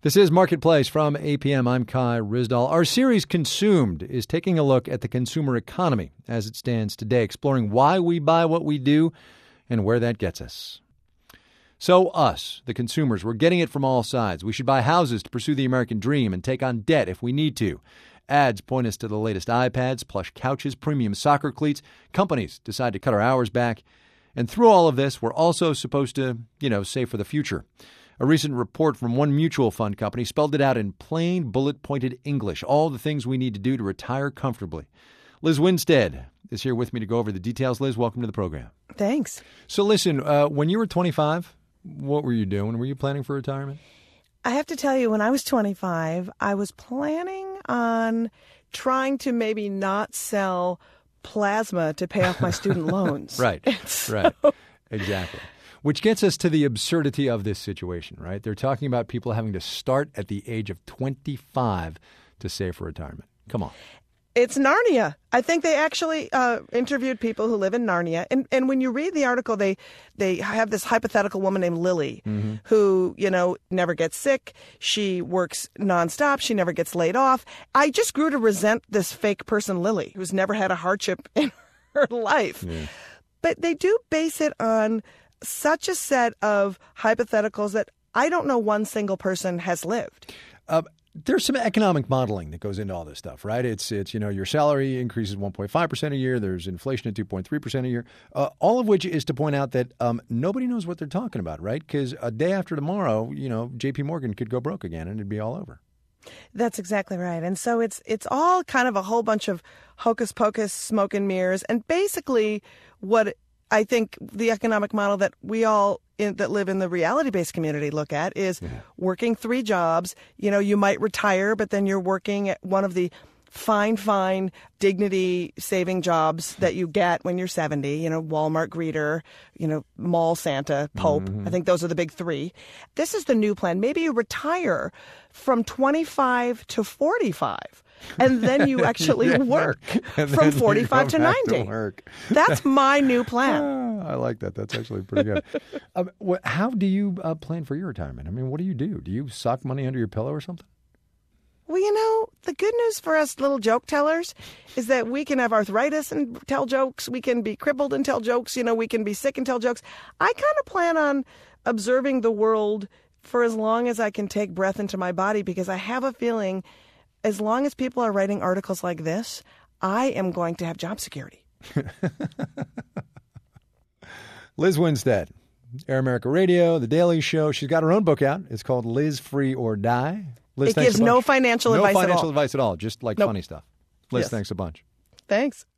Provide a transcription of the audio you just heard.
This is Marketplace from APM. I'm Kai Ryssdal. Our series Consumed is taking a look at the consumer economy as it stands today, exploring why we buy what we do and where that gets us. So us, the consumers, we're getting it from all sides. We should buy houses to pursue the American dream and take on debt if we need to. Ads point us to the latest iPads, plush couches, premium soccer cleats. Companies decide to cut our hours back. And through all of this, we're also supposed to, save for the future. A recent report from one mutual fund company spelled it out in plain, bullet-pointed English, all the things we need to do to retire comfortably. Liz Winstead is here with me to go over the details. Liz, welcome to the program. Thanks. So listen, when you were 25, what were you doing? Were you planning for retirement? I have to tell you, when I was 25, I was planning on trying to maybe not sell plasma to pay off my student loans. Right. Exactly. Which gets us to the absurdity of this situation, right? They're talking about people having to start at the age of 25 to save for retirement. Come on. It's Narnia. I think they actually interviewed people who live in Narnia. And when you read the article, they have this hypothetical woman named Lily who, never gets sick. She works nonstop. She never gets laid off. I just grew to resent this fake person, Lily, who's never had a hardship in her life. Yeah. But they do base it on such a set of hypotheticals that I don't know one single person has lived. There's some economic modeling that goes into all this stuff, right? It's your salary increases 1.5% a year. There's inflation at 2.3% a year, all of which is to point out that nobody knows what they're talking about, right? Because a day after tomorrow, J.P. Morgan could go broke again and it'd be all over. That's exactly right. And so it's all kind of a whole bunch of hocus pocus, smoke and mirrors. And basically what I think the economic model that we all that live in the reality-based community look at is working 3 jobs. You might retire, but then you're working at one of the fine dignity-saving jobs that you get when you're 70, Walmart greeter, mall Santa, Pope. I think those are the big 3. This is the new plan. Maybe you retire from 25 to 45. And then you actually work from 45 to 90. That's my new plan. I like that. That's actually pretty good. How do you plan for your retirement? I mean, what do you do? Do you sock money under your pillow or something? Well, the good news for us little joke tellers is that we can have arthritis and tell jokes. We can be crippled and tell jokes. We can be sick and tell jokes. I kind of plan on observing the world for as long as I can take breath into my body, because I have a feeling as long as people are writing articles like this, I am going to have job security. Liz Winstead, Air America Radio, The Daily Show. She's got her own book out. It's called Liz Free or Die. Liz, it gives no financial advice at all. No financial advice at all, just like funny stuff. Liz, thanks a bunch. Thanks.